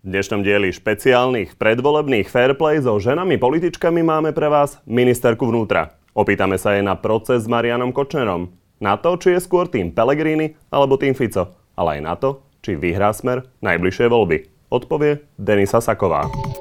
V dnešnom dieli špeciálnych predvolebných fairplay so ženami političkami máme pre vás ministerku vnútra. Opýtame sa jej na proces s Marianom Kočnerom. Na to, či je skôr tým Pellegrini alebo tým Fico. Ale aj na to, či vyhrá Smer najbližšie voľby. Odpovie Denisa Saková.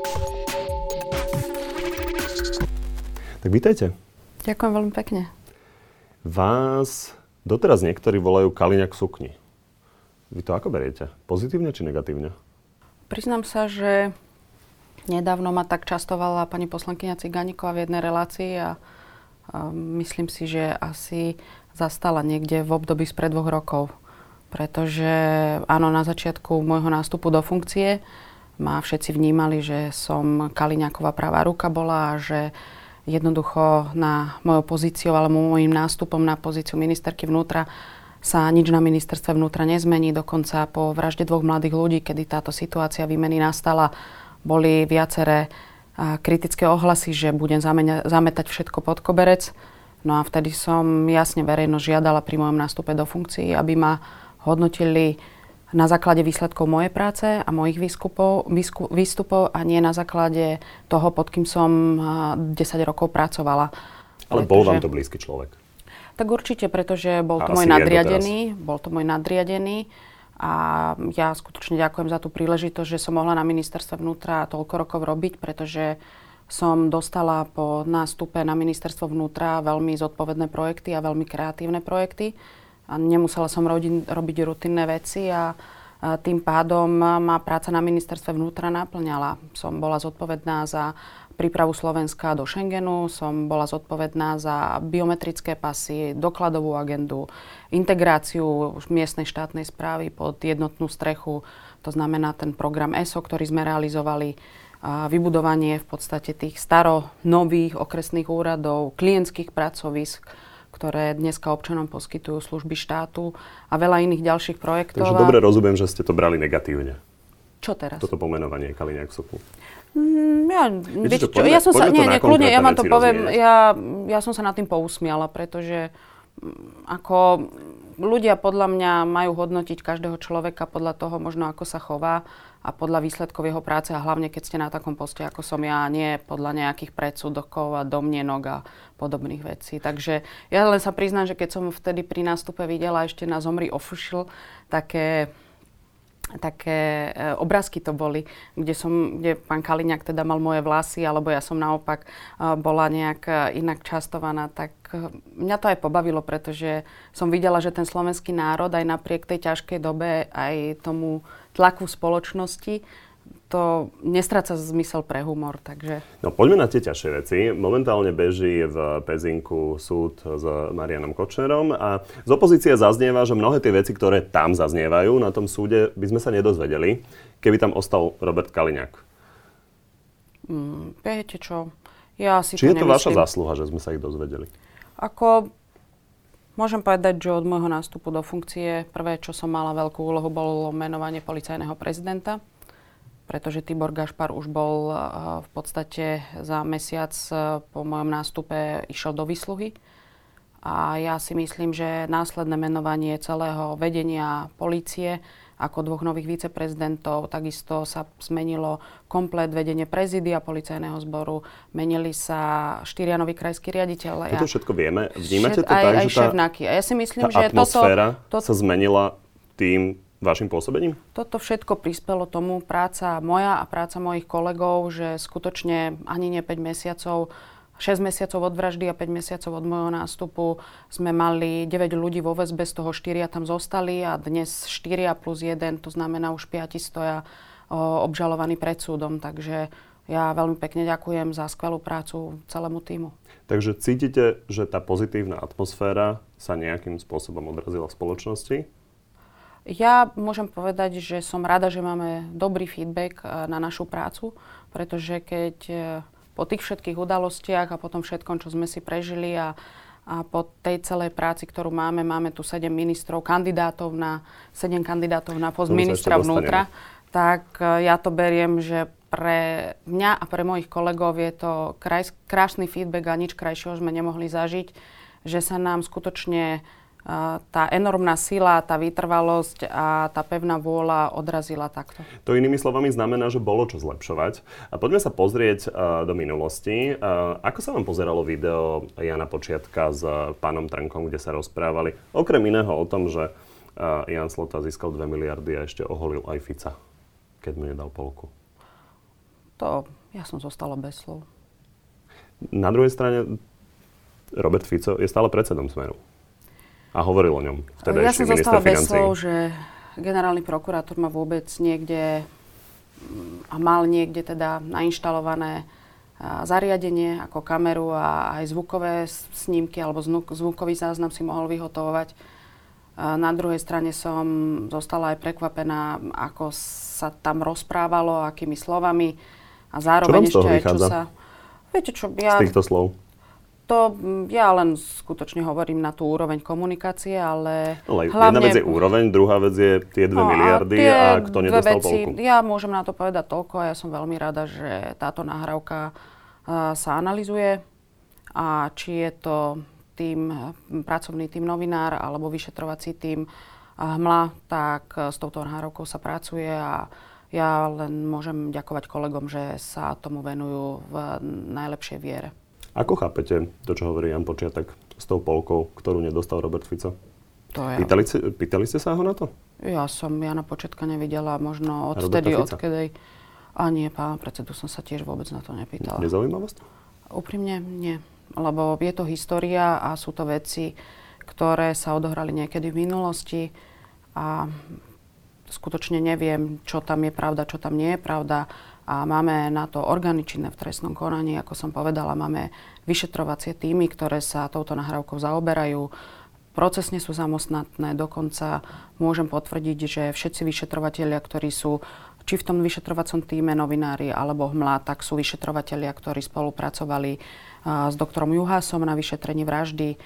Tak vítajte. Ďakujem veľmi pekne. Vás doteraz niektorí volajú Kaliňák v sukni. Vy to ako beriete? Pozitívne či negatívne? Priznám sa, že nedávno ma tak častovala pani poslankyňa Cigániková v jednej relácii a myslím si, že asi zastala niekde v období spred 2 rokov. Pretože áno, na začiatku môjho nástupu do funkcie ma všetci vnímali, že som Kaliňákova pravá ruka bola a že jednoducho na mojou pozíciu alebo môjim nástupom na pozíciu ministerky vnútra sa nič na ministerstve vnútra nezmení. Dokonca po vražde 2 mladých ľudí, kedy táto situácia výmeny nastala, boli viaceré kritické ohlasy, že budem zametať všetko pod koberec. No a vtedy som jasne verejnosť žiadala pri mojom nástupe do funkcií, aby ma hodnotili na základe výsledkov mojej práce a mojich výstupov a nie na základe toho, pod kým som 10 rokov pracovala. Ale bol vám to blízky človek? Tak určite, pretože bol to môj nadriadený. A ja skutočne ďakujem za tú príležitosť, že som mohla na ministerstve vnútra toľko rokov robiť, pretože som dostala po nástupe na ministerstvo vnútra veľmi zodpovedné projekty a veľmi kreatívne projekty. A nemusela som robiť rutinné veci a tým pádom ma práca na ministerstve vnútra naplňala. Som bola zodpovedná za prípravu Slovenska do Schengenu, som bola zodpovedná za biometrické pasy, dokladovú agendu, integráciu miestnej štátnej správy pod jednotnú strechu, to znamená ten program ESO, ktorý sme realizovali, vybudovanie v podstate tých nových okresných úradov, klientských pracovísk, ktoré dneska občanom poskytujú služby štátu a veľa iných ďalších projektov. Takže dobre rozumiem, že ste to brali negatívne. Čo teraz? Toto pomenovanie Kaliňák v sukni. Ja vám to poviem, ja som sa nad tým pousmiala, pretože ako ľudia podľa mňa majú hodnotiť každého človeka podľa toho možno ako sa chová a podľa výsledkov jeho práce a hlavne keď ste na takom poste ako som ja, nie podľa nejakých predsudokov a domnienok a podobných vecí. Takže ja len sa priznám, že keď som vtedy pri nástupe videla ešte na Zomri Official také obrázky to boli, kde pán Kaliňák teda mal moje vlasy, alebo ja som naopak bola nejak inak častovaná, tak mňa to aj pobavilo, pretože som videla, že ten slovenský národ aj napriek tej ťažkej dobe, aj tomu tlaku spoločnosti, to nestráca zmysel pre humor, takže... No poďme na tie ťažšie veci. Momentálne beží v Pezinku súd s Marianom Kočnerom a z opozície zaznieva, že mnohé tie veci, ktoré tam zaznievajú na tom súde, by sme sa nedozvedeli, keby tam ostal Robert Kaliňák. Viete čo? Ja si Či to je to vaša zásluha, že sme sa ich dozvedeli? Môžem povedať, že od môjho nástupu do funkcie prvé, čo som mala veľkú úlohu, bolo menovanie policajného prezidenta, pretože Tibor Gašpar už bol v podstate za mesiac po mojom nástupe išiel do výsluhy. A ja si myslím, že následné menovanie celého vedenia polície ako 2 nových viceprezidentov, takisto sa zmenilo komplet vedenie prezídia policajného zboru, menili sa 4 noví krajskí riaditeľ. Toto všetko vieme. Vnímate to tak, že ja si myslím, tá atmosféra sa zmenila tým vašim pôsobením? Toto všetko prispelo tomu, práca moja a práca mojich kolegov, že skutočne ani nie 5 mesiacov, 6 mesiacov od vraždy a 5 mesiacov od môjho nástupu sme mali 9 ľudí vo väzbe, z toho 4 tam zostali a dnes 4 plus 1, to znamená už 5 stoja obžalovaní pred súdom. Takže ja veľmi pekne ďakujem za skvelú prácu celému tímu. Takže cítite, že tá pozitívna atmosféra sa nejakým spôsobom odrazila v spoločnosti? Ja môžem povedať, že som rada, že máme dobrý feedback na našu prácu, pretože keď po tých všetkých udalostiach a po tom všetkom, čo sme si prežili a po tej celej práci, ktorú máme tu 7 kandidátov na post ministra vnútra, tak ja to beriem, že pre mňa a pre mojich kolegov je to krásny feedback a nič krajšieho sme nemohli zažiť, že sa nám skutočne tá enormná sila, tá vytrvalosť a tá pevná vôľa odrazila takto. To inými slovami znamená, že bolo čo zlepšovať. A poďme sa pozrieť do minulosti. Ako sa vám pozeralo video Jana Počiatka s pánom Trnkom, kde sa rozprávali okrem iného o tom, že Jan Slota získal 2 miliardy a ešte oholil aj Fica, keď mu nedal polku? Ja som zostala bez slov. Na druhej strane Robert Fico je stále predsedom Smeru. A hovoril o ňom vtedajší minister financí. Ja som zostala bez slov, že generálny prokurátor má vôbec niekde a mal niekde teda nainštalované zariadenie ako kameru a aj zvukové snímky alebo zvukový záznam si mohol vyhotovovať. Na druhej strane som zostala aj prekvapená, ako sa tam rozprávalo, akými slovami a zároveň ešte aj čo sa... Viete čo, z týchto slov? To ja len skutočne hovorím na tú úroveň komunikácie, ale hlavne... Jedna vec je úroveň, druhá vec je tie 2 miliardy a kto nedostal polku. Ja môžem na to povedať toľko a ja som veľmi rada, že táto nahrávka sa analyzuje a či je to pracovný tím novinár alebo vyšetrovací tím HMLA, tak s touto nahrávkou sa pracuje a ja len môžem ďakovať kolegom, že sa tomu venujú v najlepšej viere. Ako chápete to, čo hovorí Jan Počiatek s tou polkou, ktorú nedostal Robert Fico? Pýtali ste sa ho na to? Ja som Jana Počiatka nevidela možno odkedy. A nie, pána predsedu som sa tiež vôbec na to nepýtala. Nezaujíma vás to? Úprimne nie. Lebo je to história a sú to veci, ktoré sa odohrali niekedy v minulosti a skutočne neviem, čo tam je pravda, čo tam nie je pravda. A máme na to orgány činné v trestnom konaní, ako som povedala, máme vyšetrovacie týmy, ktoré sa touto nahrávkou zaoberajú. Procesne sú samostatné, dokonca môžem potvrdiť, že všetci vyšetrovatelia, ktorí sú či v tom vyšetrovacom týme novinári alebo HMLA, tak sú vyšetrovatelia, ktorí spolupracovali s doktorom Juhásom na vyšetrení vraždy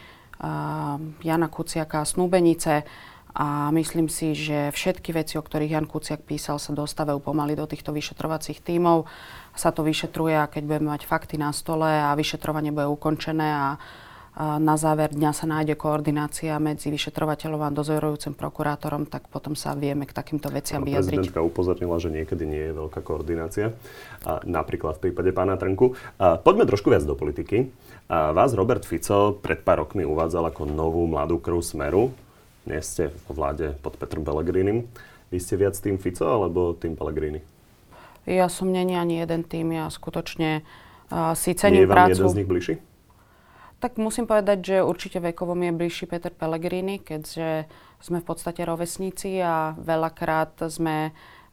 Jana Kuciaka a snúbenice. A myslím si, že všetky veci, o ktorých Jan Kuciak písal, sa dostávajú pomaly do týchto vyšetrovacích tímov. Sa to vyšetruje a keď budeme mať fakty na stole a vyšetrovanie bude ukončené a na záver dňa sa nájde koordinácia medzi vyšetrovateľom a dozorujúcim prokurátorom, tak potom sa vieme k takýmto veciam vyjadriť. Prezidentka upozornila, že niekedy nie je veľká koordinácia, napríklad v prípade pána Trnku. Poďme trošku viac do politiky. Vás Robert Fico pred pár rokmi uvádzal ako novú mladú krv Smeru. Dnes ste vo vláde pod Petrom Pellegrinim. Vy ste viac tým Fico alebo tým Pellegrini? Ja som nie ani jeden tým. Ja skutočne si cením prácu. Nie je vám jeden z nich bližší? Tak musím povedať, že určite vekovo mi je bližší Peter Pellegrini, keďže sme v podstate rovesníci a veľakrát sme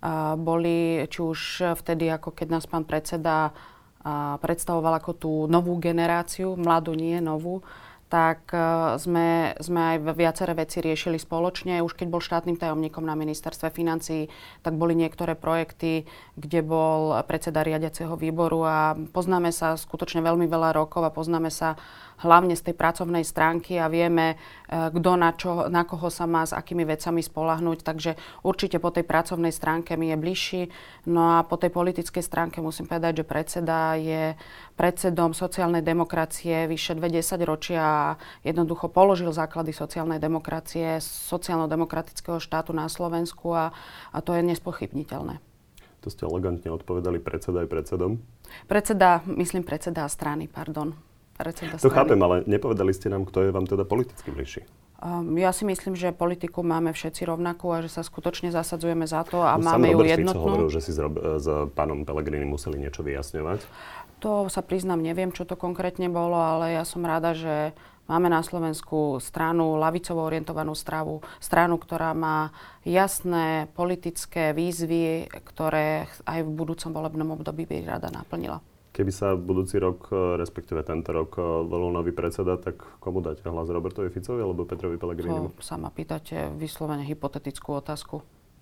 boli, či už vtedy, ako keď nás pán predseda predstavoval ako tú novú generáciu, mladú nie novú, tak sme aj viaceré veci riešili spoločne. Už keď bol štátnym tajomníkom na ministerstve financií, tak boli niektoré projekty, kde bol predseda riadiaceho výboru a poznáme sa skutočne veľmi veľa rokov a poznáme sa hlavne z tej pracovnej stránky a vieme, kto na koho sa má s akými vecami spoľahnúť. Takže určite po tej pracovnej stránke mi je bližší. No a po tej politickej stránke musím povedať, že predseda je predsedom sociálnej demokracie vyše 20 ročia a jednoducho položil základy sociálnej demokracie, sociálno-demokratického štátu na Slovensku a to je nespochybniteľné. To ste elegantne odpovedali predseda aj predsedom? Myslím predseda strany, pardon. To chápem, ale nepovedali ste nám, kto je vám teda politicky bližší. Ja si myslím, že politiku máme všetci rovnakú a že sa skutočne zasadzujeme za to a máme ju jednotnú. Fico hovoril, že si s pánom Pellegrini museli niečo vyjasňovať. To sa priznám, neviem, čo to konkrétne bolo, ale ja som rada, že máme na Slovensku stranu, ľavicovo orientovanú stranu, ktorá má jasné politické výzvy, ktoré aj v budúcom volebnom období by rada naplnila. Keby sa budúci rok, respektíve tento rok, volil nový predseda, tak komu dáte hlas? Robertovi Ficovi alebo Petrovi Pellegrinimu? To sa ma pýtate vyslovene hypotetickú otázku.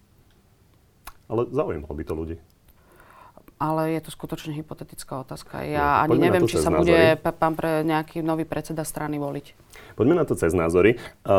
Ale zaujímalo by to ľudí. Ale je to skutočne hypotetická otázka. Ja ani neviem, či sa bude pán nejaký nový predseda strany voliť. Poďme na to cez názory.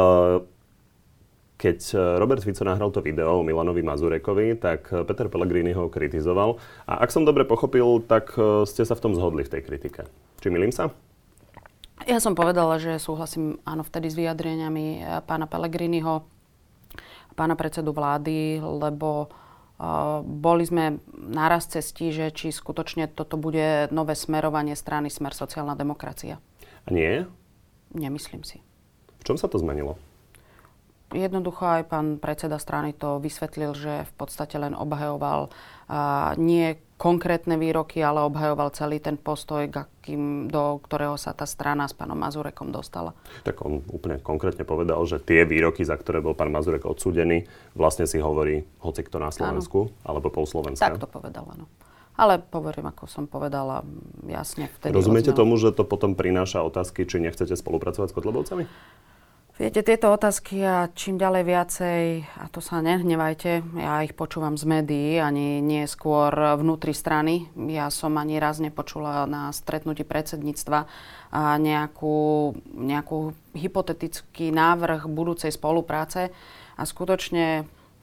Keď Robert Fico nahral to video o Milanovi Mazurekovi, tak Peter Pellegrini ho kritizoval. A ak som dobre pochopil, tak ste sa v tom zhodli v tej kritike. Či milím sa? Ja som povedala, že súhlasím áno vtedy s vyjadreniami pána Pellegriniho, pána predsedu vlády, lebo boli sme naraz cestí, že či skutočne toto bude nové smerovanie strany Smer sociálna demokracia. A nie? Nemyslím si. V čom sa to zmenilo? Jednoducho aj pán predseda strany to vysvetlil, že v podstate len obhajoval nie konkrétne výroky, ale obhajoval celý ten postoj, do ktorého sa tá strana s pánom Mazurekom dostala. Tak on úplne konkrétne povedal, že tie výroky, za ktoré bol pán Mazurek odsúdený, vlastne si hovorí hocikto na Slovensku, alebo pol Slovenska. Tak to povedal, áno. Ale hovorím, ako som povedala, jasne vtedy. Rozumiete tomu, že to potom prináša otázky, či nechcete spolupracovať s Kotlebovcami? Viete, tieto otázky a čím ďalej viacej, a to sa nehnevajte, ja ich počúvam z médií, ani nie skôr vnútri strany. Ja som ani raz nepočula na stretnutí predsedníctva nejakú hypotetický návrh budúcej spolupráce. A skutočne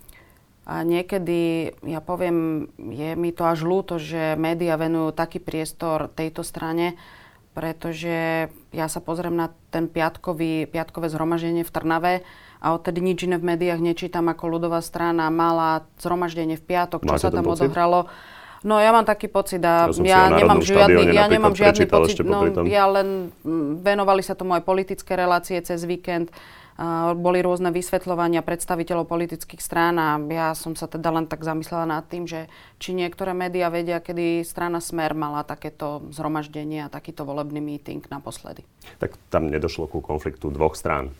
niekedy, ja poviem, je mi to až ľúto, že médiá venujú taký priestor tejto strane, pretože ja sa pozriem na ten piatkové zhromaždenie v Trnave a odtedy nič iné v médiách nečítam, ako ľudová strana mala zhromaždenie v piatok, čo sa tam odohralo. No ja mám taký pocit a ja nemám žiadny pocit, ja len venovali sa tomu aj politické relácie cez víkend. Boli rôzne vysvetľovania predstaviteľov politických strán a ja som sa teda len tak zamyslela nad tým, že či niektoré médiá vedia, kedy strana Smer mala takéto zhromaždenie a takýto volebný meeting naposledy. Tak tam nedošlo ku konfliktu dvoch strán.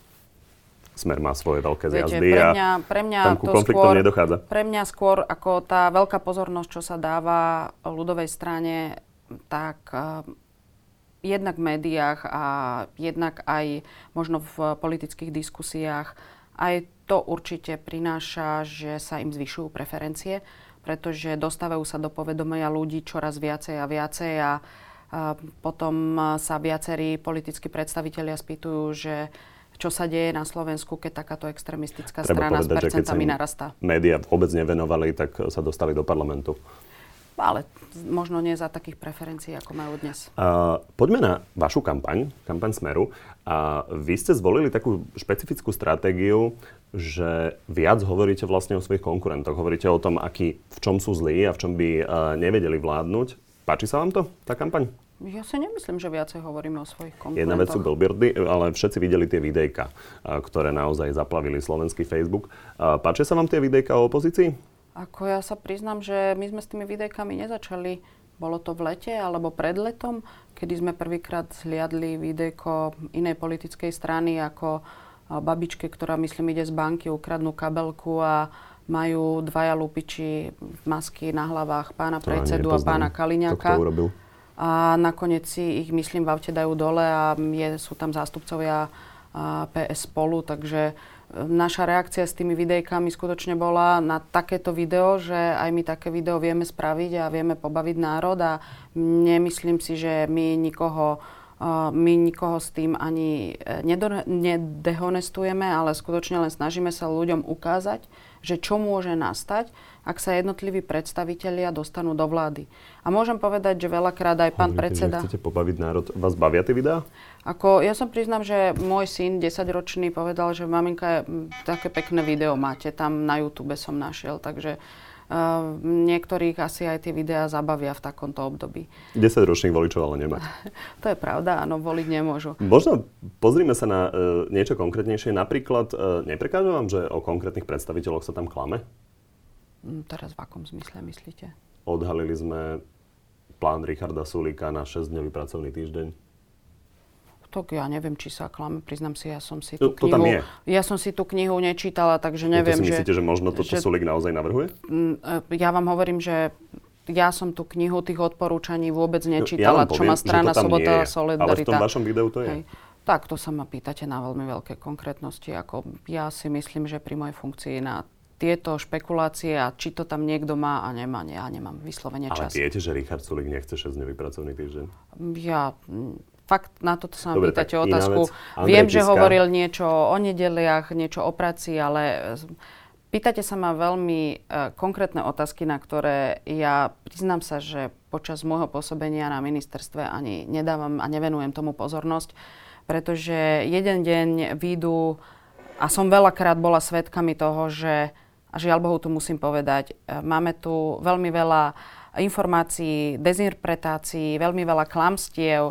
Smer má svoje veľké zjazdy. Pre mňa tam ku konfliktom nedochádza. Pre mňa skôr ako tá veľká pozornosť, čo sa dáva ľudovej strane, tak jednak v médiách a jednak aj možno v politických diskusiách. Aj to určite prináša, že sa im zvyšujú preferencie, pretože dostávajú sa do povedomia ľudí čoraz viacej a viacej a potom sa viacerí politickí predstavitelia spýtujú, že čo sa deje na Slovensku, keď takáto extrémistická strana s percentami narastá. Médiá vôbec nevenovali, tak sa dostali do parlamentu. Ale možno nie za takých preferencií, ako majú dnes. Poďme na vašu kampaň Smeru. Vy ste zvolili takú špecifickú stratégiu, že viac hovoríte vlastne o svojich konkurentoch. Hovoríte o tom, v čom sú zlí a v čom by nevedeli vládnuť. Páči sa vám to, tá kampaň? Ja si nemyslím, že viacej hovoríme o svojich konkurentoch. Jedna vec sú billboardy, ale všetci videli tie videjka, ktoré naozaj zaplavili slovenský Facebook. Páčia sa vám tie videjka o opozícii? Ako ja sa priznám, že my sme s tými videjkami nezačali. Bolo to v lete alebo pred letom, kedy sme prvýkrát zhliadli videjko inej politickej strany ako babičke, ktorá myslím ide z banky, ukradnú kabelku a majú dvaja lupiči masky na hlavách pána predsedu a pána Kaliňáka. A nakoniec si ich, myslím, v aute dajú dole a sú tam zástupcovia PS Spolu, takže naša reakcia s tými videjkami skutočne bola na takéto video, že aj my také video vieme spraviť a vieme pobaviť národ a nemyslím si, že my nikoho s tým ani nedehonestujeme, ale skutočne len snažíme sa ľuďom ukázať, že čo môže nastať, ak sa jednotliví predstavitelia dostanú do vlády. A môžem povedať, že veľakrát aj pán predseda... Že chcete pobaviť národ. Vás bavia tie videá? Ja som priznám, že môj syn, 10-ročný, povedal, že maminka, také pekné video máte, tam na YouTube som našiel, takže niektorých asi aj tie videá zabavia v takomto období. 10-ročných voličov ale nemá. To je pravda, áno, voliť nemôžu. Možno pozrime sa na niečo konkrétnejšie. Napríklad, neprekáža vám, že o konkrétnych predstaviteľoch sa tam klame? Teraz v akom zmysle myslíte? Odhalili sme plán Richarda Sulíka na 6-dňový pracovný týždeň. Tak ja neviem, či sa klame. Priznám si, ja som si tú knihu nečítala, takže neviem, to si myslíte, že možno toto Sulík naozaj navrhuje? Ja vám hovorím, že ja som tú knihu tých odporúčaní vôbec nečítala, čo má strana Slobodná Solidarita. Ale v tom vašom videu to je. Hej. Tak, to sa ma pýtate na veľmi veľké konkrétnosti. Ja si myslím, že pri mojej funkcii na tieto špekulácie a či to tam niekto má a nemá, ja nemám vyslovene čas. Ale viete, že Richard Sulík nechce 6-dňový pracovný týždeň? Fakt na toto sa ma pýtate otázku. Viem, že hovoril niečo o nedeliach, niečo o práci, ale Pýtate sa ma veľmi konkrétne otázky, na ktoré ja priznám sa, že počas môjho pôsobenia na ministerstve ani nedávam a nevenujem tomu pozornosť, pretože jeden deň výjdu, a som veľakrát bola svedkami toho, že, a žiaľ Bohu tu musím povedať, máme tu veľmi veľa informácií, dezinterpretácií, veľmi veľa klamstiev,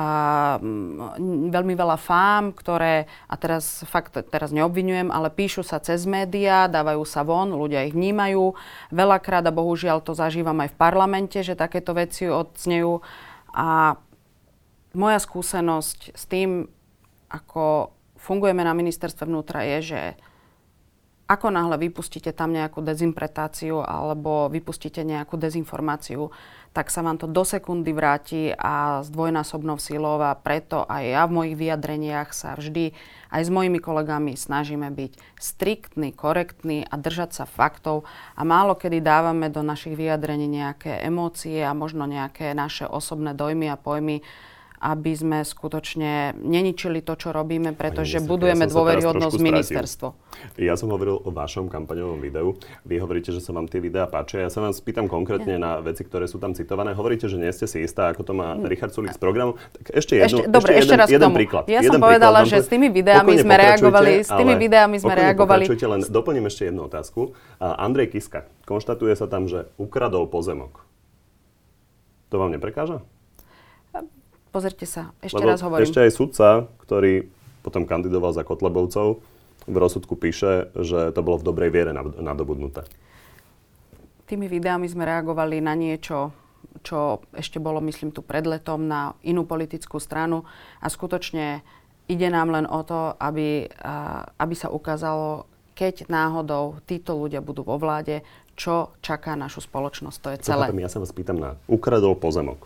veľmi veľa fám, ktoré, a teraz neobviňujem, ale píšu sa cez médiá, dávajú sa von, ľudia ich vnímajú. Veľakrát, a bohužiaľ to zažívam aj v parlamente, že takéto veci odznejú. A moja skúsenosť s tým, ako fungujeme na ministerstve vnútra, je, že ako náhle vypustíte tam nejakú dezinterpretáciu alebo vypustíte nejakú dezinformáciu, tak sa vám to do sekundy vráti a s dvojnásobnou silou, a preto aj ja v mojich vyjadreniach sa vždy aj s mojimi kolegami snažíme byť striktní, korektní a držať sa faktov, a málo kedy dávame do našich vyjadrení nejaké emócie a možno nejaké naše osobné dojmy a pojmy, aby sme skutočne neničili to, čo robíme, pretože budujeme dôveryhodnosť ministerstvo. Ja som hovoril o vašom kampaňovom videu. Vy hovoríte, že sa vám tie videá páčia. Ja sa vás pýtam konkrétne na veci, ktoré sú tam citované. Hovoríte, že nie ste si istá, ako to má Richard Sulík z programu. Tak ešte raz jeden príklad. Ja som povedala, že s tými videami sme reagovali. Len doplním ešte jednu otázku. Andrej Kiska. Konštatuje sa tam, že ukradol pozemok. To vám neprekáža? Pozrite sa, raz hovorím. Ešte aj sudca, ktorý potom kandidoval za Kotlebovcov, v rozsudku píše, že to bolo v dobrej viere nadobudnuté. Tými videami sme reagovali na niečo, čo ešte bolo, myslím, tu pred letom, na inú politickú stranu, a skutočne ide nám len o to, aby sa ukázalo, keď náhodou títo ľudia budú vo vláde, čo čaká našu spoločnosť. To je celé. Ja sa vás pýtam na ukradol pozemok.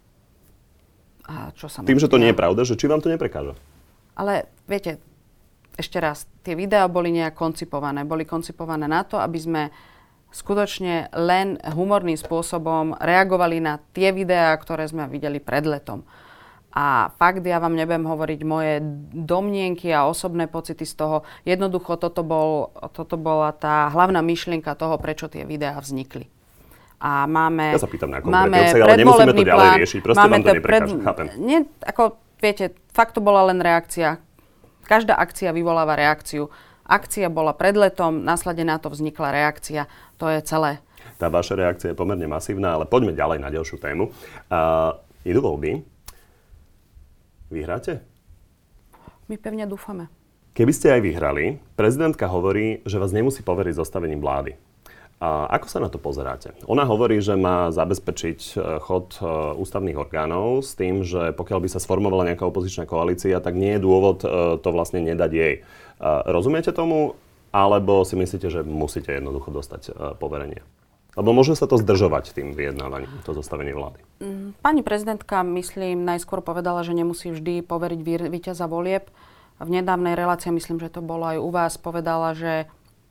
A čo sa tým, že to nie je pravda, že či vám to neprekáža? Ale viete, ešte raz, tie videá boli nejak koncipované. Boli koncipované na to, aby sme skutočne len humorným spôsobom reagovali na tie videá, ktoré sme videli pred letom. A fakt, ja vám nebudem hovoriť moje domnienky a osobné pocity z toho. Jednoducho, toto bola tá hlavná myšlienka toho, prečo tie videá vznikli. A máme, ja sa pýtam na konkrétne, ale nemusíme to ďalej riešiť. Proste vám to neprekáža, chápem. Viete, fakt to bola len reakcia. Každá akcia vyvoláva reakciu. Akcia bola pred letom, následne na to vznikla reakcia. To je celé. Tá vaša reakcia je pomerne masívna, ale poďme ďalej na ďalšiu tému. Idú voľby. Vyhráte? My pevne dúfame. Keby ste aj vyhrali, prezidentka hovorí, že vás nemusí poveriť zostavením vlády. A ako sa na to pozeráte? Ona hovorí, že má zabezpečiť chod ústavných orgánov s tým, že pokiaľ by sa sformovala nejaká opozičná koalícia, tak nie je dôvod to vlastne nedať jej. Rozumiete tomu? Alebo si myslíte, že musíte jednoducho dostať poverenie? Lebo môže sa to zdržovať tým vyjednávaním, to zostavenie vlády. Pani prezidentka, myslím, najskôr povedala, že nemusí vždy poveriť víťaza volieb. V nedávnej relácii, myslím, že to bolo aj u vás, povedala, že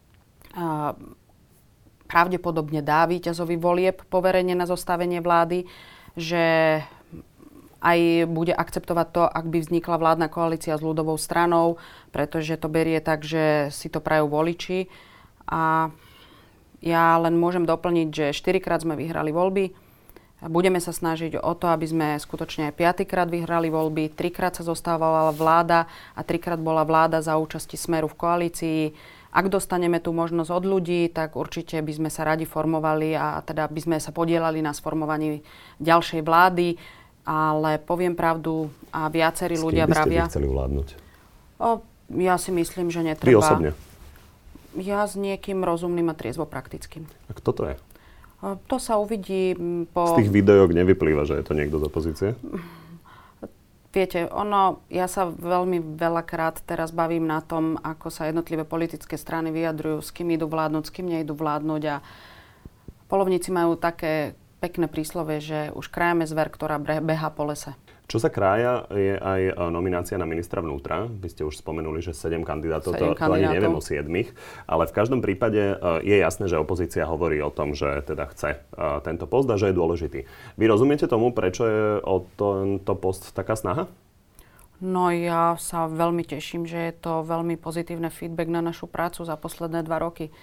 pravdepodobne dá víťazovi volieb poverenie na zostavenie vlády, že aj bude akceptovať to, ak by vznikla vládna koalícia s ľudovou stranou, pretože to berie tak, že si to prajú voliči. A ja len môžem doplniť, že 4-krát sme vyhrali voľby. Budeme sa snažiť o to, aby sme skutočne 5-krát vyhrali voľby, 3-krát sa zostávala vláda a 3-krát bola vláda za účasti Smeru v koalícii. Ak dostaneme tú možnosť od ľudí, tak určite by sme sa radi formovali a teda by sme sa podielali na sformovaní ďalšej vlády. Ale poviem pravdu a viacerí ľudia vravia... S kým by ste chceli vládnuť? Ja si myslím, že netreba. Vy osobne? Ja s niekým rozumným a triezvo praktickým. A kto to je? To sa uvidí po... Z tých videók nevyplýva, že je to niekto z opozície? Viete, ja sa veľmi veľakrát teraz bavím na tom, ako sa jednotlivé politické strany vyjadrujú, s kým idú vládnuť, s kým neidú vládnuť, a polovníci majú také pekné príslovie, že už krájame zver, ktorá behá po lese. Čo sa krája, je aj nominácia na ministra vnútra. Vy ste už spomenuli, že 7 kandidátov, to ani neviem o 7. Ale v každom prípade je jasné, že opozícia hovorí o tom, že teda chce tento post a že je dôležitý. Vy rozumiete tomu, prečo je o tento post taká snaha? No ja sa veľmi teším, že je to veľmi pozitívne feedback na našu prácu za posledné 2 roky.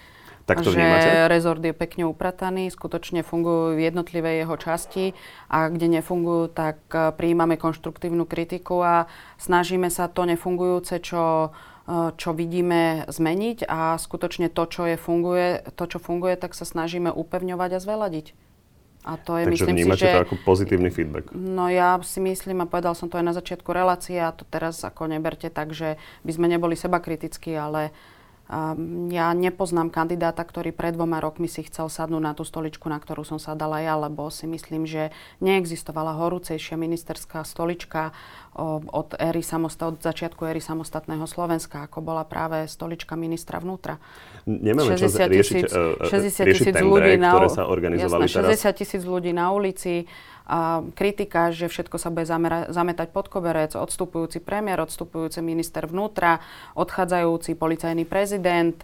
Tak to že vnímate? rezort je pekne uprataný, skutočne fungujú jednotlivé jeho časti a kde nefungujú, tak prijímame konštruktívnu kritiku a snažíme sa to nefungujúce, čo vidíme, zmeniť a skutočne to, čo funguje, tak sa snažíme upevňovať a zveladiť. A to je, Takže myslím vnímate si, že to ako pozitívny feedback? No ja si myslím, a povedal som to aj na začiatku relácie, a to teraz ako neberte tak, že by sme neboli sebakritickí, ale ja nepoznám kandidáta, ktorý pred 2 rokmi si chcel sadnúť na tú stoličku, na ktorú som sadala ja, lebo si myslím, že neexistovala horúcejšia ministerská stolička od začiatku éry samostatného Slovenska, ako bola práve stolička ministra vnútra. Nemáme čas riešiť tendre, ktoré sa organizovali teraz. 60 000 ľudí na ulici, a kritika, že všetko sa bude zametať pod koberec, odstupujúci premiér, odstupujúci minister vnútra, odchádzajúci policajný prezident.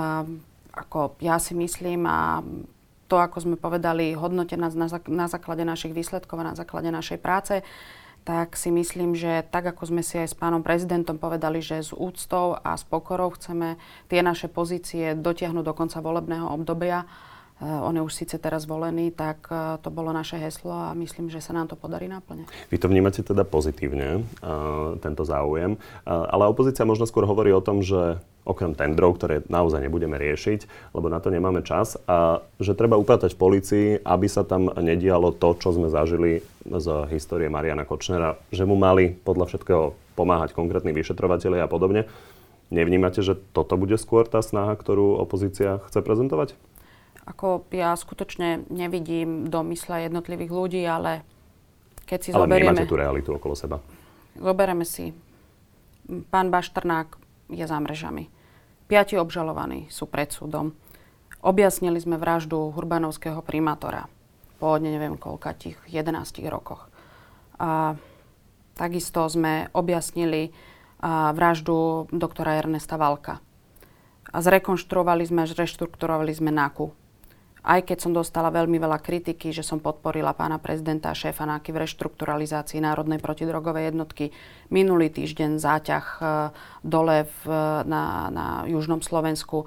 Ako ja si myslím, a to, ako sme povedali, hodnote na základe našich výsledkov a na základe našej práce, tak si myslím, že tak, ako sme si aj s pánom prezidentom povedali, že s úctou a s pokorou chceme tie naše pozície dotiahnuť do konca volebného obdobia. On je už síce teraz volený, tak to bolo naše heslo a myslím, že sa nám to podarí naplniť. Vy to vnímate teda pozitívne, tento záujem, ale opozícia možno skôr hovorí o tom, že okrem tendrov, ktoré naozaj nebudeme riešiť, lebo na to nemáme čas, a že treba upratať v polícii, aby sa tam nedialo to, čo sme zažili z histórie Mariana Kočnera, že mu mali podľa všetkého pomáhať konkrétni vyšetrovatelia a podobne. Nevnímate, že toto bude skôr tá snaha, ktorú opozícia chce prezentovať? Ako ja skutočne nevidím do mysle jednotlivých ľudí, ale keď si ale zoberieme... vnímate tú realitu okolo seba? Zoberieme si. Pán Bašternák je za mrežami. 5 obžalovaní sú pred súdom. Objasnili sme vraždu hurbanovského primátora po neviem koľkatých 11 rokoch. A takisto sme objasnili vraždu doktora Ernesta Valka. A zrekonštruovali sme, reštrukturovali sme NAKU. Aj keď som dostala veľmi veľa kritiky, že som podporila pána prezidenta a šéfa NAKY v reštrukturalizácii Národnej protidrogovej jednotky. Minulý týždeň záťah dole na južnom Slovensku.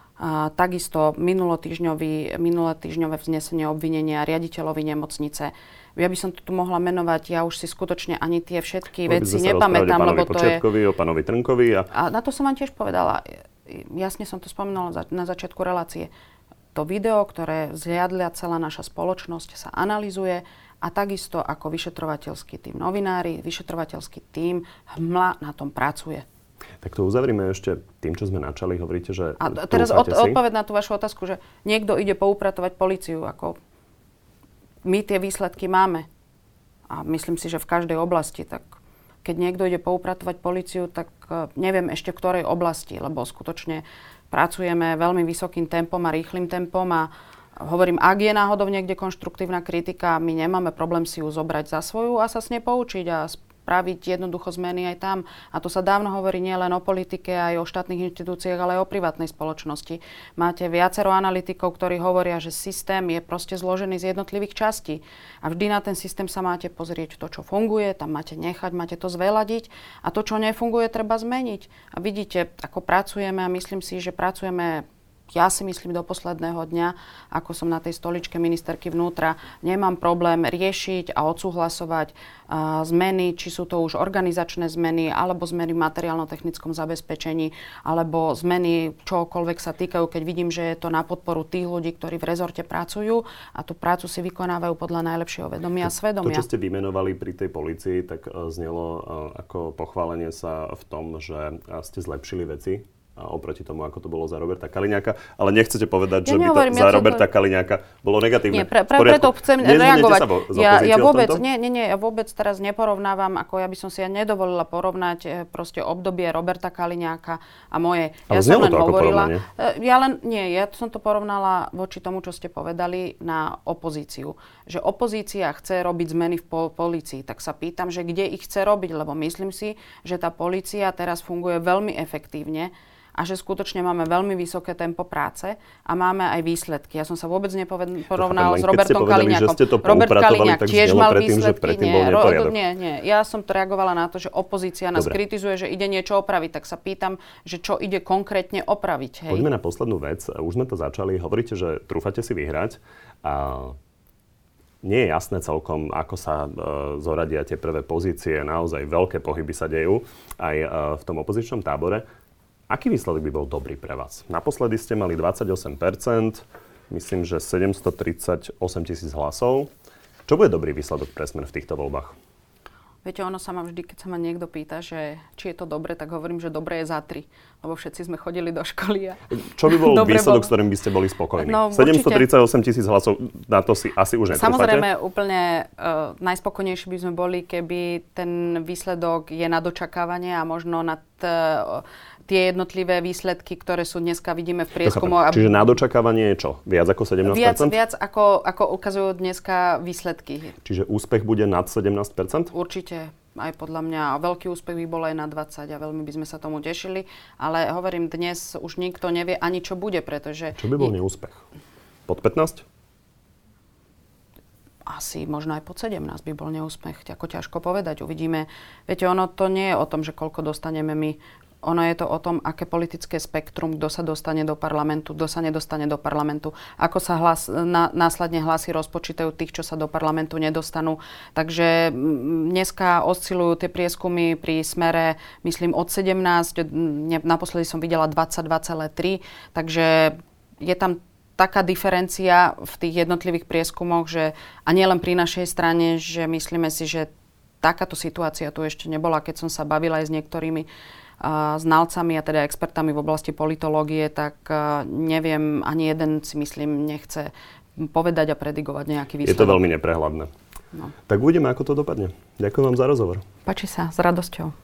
Takisto minulotýždňové vznesenie obvinenia riaditeľovi nemocnice. Ja by som to tu mohla menovať, ja už si skutočne ani tie všetky veci nepamätám, lebo to je... O pánovi Trnkovi a na to som vám tiež povedala. Jasne som to spomenula na začiatku relácie. To video, ktoré zliadla celá naša spoločnosť, sa analyzuje a takisto ako vyšetrovateľský tím novinári, vyšetrovateľský tím HMLA na tom pracuje. Tak to uzavrime ešte tým, čo sme načali. Hovoríte, že... A teraz odpoveď na tú vašu otázku, že niekto ide poupratovať políciu. Ako my tie výsledky máme. A myslím si, že v každej oblasti. Tak keď niekto ide poupratovať políciu, tak neviem ešte v ktorej oblasti, lebo skutočne pracujeme veľmi vysokým tempom a rýchlym tempom a hovorím, ak je náhodou niekde konštruktívna kritika, my nemáme problém si ju zobrať za svoju a sa s nej poučiť a spraviť jednoducho zmeny aj tam. A to sa dávno hovorí nielen o politike, aj o štátnych inštitúciách, ale aj o privátnej spoločnosti. Máte viacero analytikov, ktorí hovoria, že systém je proste zložený z jednotlivých častí. A vždy na ten systém sa máte pozrieť to, čo funguje, tam máte nechať, máte to zveladiť a to, čo nefunguje, treba zmeniť. A vidíte, ako pracujeme a myslím si, že pracujeme. Ja si myslím do posledného dňa, ako som na tej stoličke ministerky vnútra, nemám problém riešiť a odsúhlasovať zmeny, či sú to už organizačné zmeny, alebo zmeny v materiálno-technickom zabezpečení, alebo zmeny čokoľvek sa týkajú, keď vidím, že je to na podporu tých ľudí, ktorí v rezorte pracujú a tú prácu si vykonávajú podľa najlepšieho vedomia a svedomia. To, čo ste vymenovali pri tej polícii, tak znelo ako pochválenie sa v tom, že ste zlepšili veci oproti tomu, ako to bolo za Roberta Kaliňáka. Ale nechcete povedať, že by to za Roberta Kaliňáka bolo negatívne? Nie, preto chcem reagovať. Ja vôbec teraz neporovnávam, ako ja by som si nedovolila porovnať proste obdobie Roberta Kaliňáka a moje. Ale znelo to ako porovnanie. Ja som to porovnala voči tomu, čo ste povedali na opozíciu. Že opozícia chce robiť zmeny v polícii. Tak sa pýtam, že kde ich chce robiť, lebo myslím si, že tá polícia teraz funguje veľmi efektívne. a že skutočne máme veľmi vysoké tempo práce a máme aj výsledky. Ja som sa vôbec neporovnal s Robertom Kaliňákom. Robert Kaliňák tiež mal výsledky. Nie. Ja som to reagovala na to, že opozícia nás kritizuje, že ide niečo opraviť. Tak sa pýtam, že čo ide konkrétne opraviť. Hej? Poďme na poslednú vec. Už sme to začali. Hovoríte, že trúfate si vyhrať. Nie je jasné celkom, ako sa zoradia tie prvé pozície. Naozaj veľké pohyby sa dejú aj v tom opozičnom tábore. Aký výsledok by bol dobrý pre vás? Naposledy ste mali 28%, myslím, že 738 000 hlasov. Čo bude dobrý výsledok pre Smer v týchto voľbách? Viete, ono sa ma vždy, keď sa ma niekto pýta, že či je to dobre, tak hovorím, že dobre je za 3. Lebo všetci sme chodili do školy. Čo by bol výsledok, s ktorým by ste boli spokojní? No, 738 000 hlasov, na to si asi už netrúfate? Samozrejme, úplne najspokojnejší by sme boli, keby ten výsledok je nad očakávanie a možno nad tie jednotlivé výsledky, ktoré sú dneska vidíme v prieskumu. Čiže nad očakávanie je čo? Viac ako 17%? Viac ako ukazujú dneska výsledky. Čiže úspech bude nad 17%? Určite. Aj podľa mňa veľký úspech by bol aj na 20 a veľmi by sme sa tomu tešili. Ale hovorím, dnes už nikto nevie ani čo bude, pretože... Čo by bol neúspech? Pod 15? Asi možno aj pod 17 by bol neúspech. Ako ťažko povedať. Uvidíme. Viete, ono to nie je o tom, že koľko dostaneme my. Ono je to o tom, aké politické spektrum, kto sa dostane do parlamentu, kto sa nedostane do parlamentu, ako sa následne hlasy rozpočítajú tých, čo sa do parlamentu nedostanú. Takže dneska oscilujú tie prieskumy pri Smere, myslím, od 17, naposledy som videla 22,3, takže je tam taká diferencia v tých jednotlivých prieskumoch, že a nielen pri našej strane, že myslíme si, že takáto situácia tu ešte nebola, keď som sa bavila aj s niektorými znalcami a teda expertami v oblasti politológie, tak neviem, ani jeden si myslím nechce povedať a predigovať nejaký výsledok. Je to veľmi neprehľadné. No. Tak uvidíme, ako to dopadne. Ďakujem vám za rozhovor. Páči sa, s radosťou.